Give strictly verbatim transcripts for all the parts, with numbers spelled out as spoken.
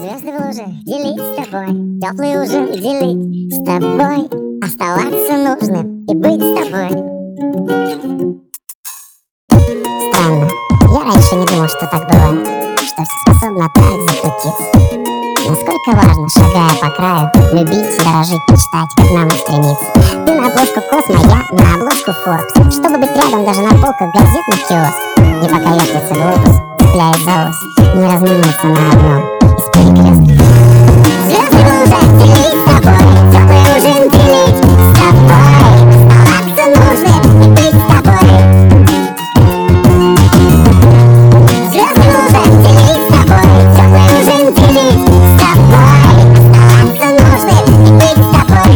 Звезды в луже делить с тобой, теплый ужин делить с тобой, оставаться нужным и быть с тобой. Странно, я раньше не думал, что так бывает, что все способно так закрутиться. Насколько важно, шагая по краю, любить, дорожить, мечтать, как нам и стремиться. Ты на обложку Космо, я на обложку Forbes, чтобы быть рядом даже на полках газетных киосков. Не поколеблется глобус, цепляясь за ось, не разминуться на одном из перекрестков. Звезды в лужах делить с тобой, теплый ужин делить с тобой, оставаться нужным и быть с тобой. Звезды в лужах делить с тобой, теплый ужин делить с тобой, оставаться нужным и быть с тобой.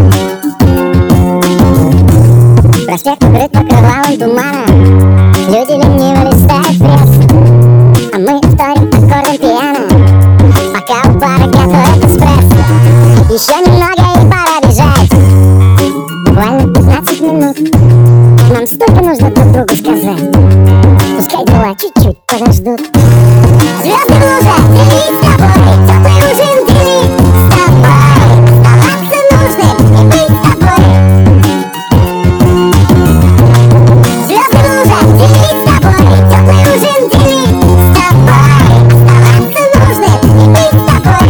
Проспект укрыт покрывалом тумана, люди лениво листают прессу, а мы вторим аккордом пиано, пока у пары готовят эспрессо. Еще немного и пора бежать, буквально пятнадцать минут. Нам столько нужно друг другу сказать, пускай дела чуть-чуть подождут. Звезды в лужах делить с тобой, теплый ужин делить с тобой, оставаться нужным и быть с тобой. Звезды в лужах делить с тобой, теплый ужин делить с тобой, оставаться нужным и быть с тобой.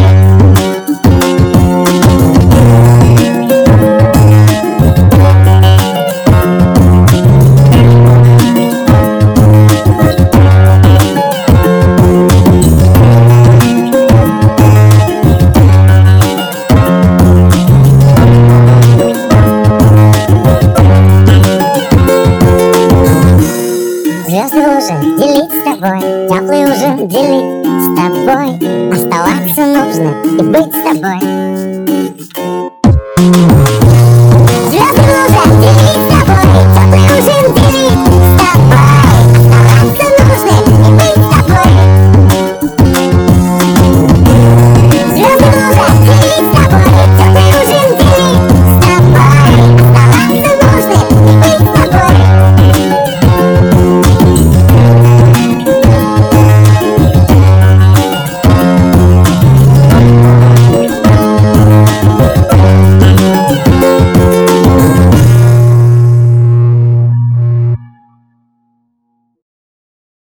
Звезды в луже делить с тобой, теплый ужин делить с тобой, оставаться нужным и быть с тобой.